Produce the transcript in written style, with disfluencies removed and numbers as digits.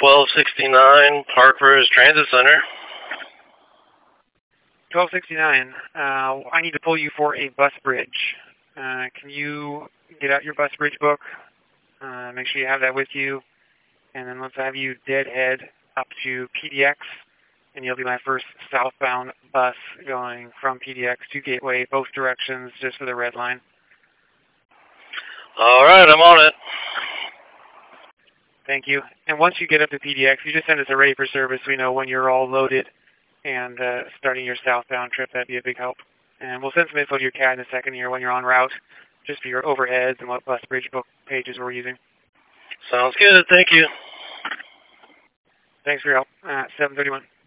1269 Parkhurst Transit Center. 1269. I need to pull you for a bus bridge. Can you get out your bus bridge book? Make sure you have that with you. And then let's have you deadhead up to PDX. And you'll be my first southbound bus going from PDX to Gateway, both directions, just for the red line. All right, I'm on it. Thank you. And once you get up to PDX, you just send us a ready for service so we know when you're all loaded and starting your southbound trip. That'd be a big help. And we'll send some info to your CAD in a second here when you're en route, just for your overheads and what bus bridge book pages we're using. Sounds good. Thank you. Thanks for your help. 731.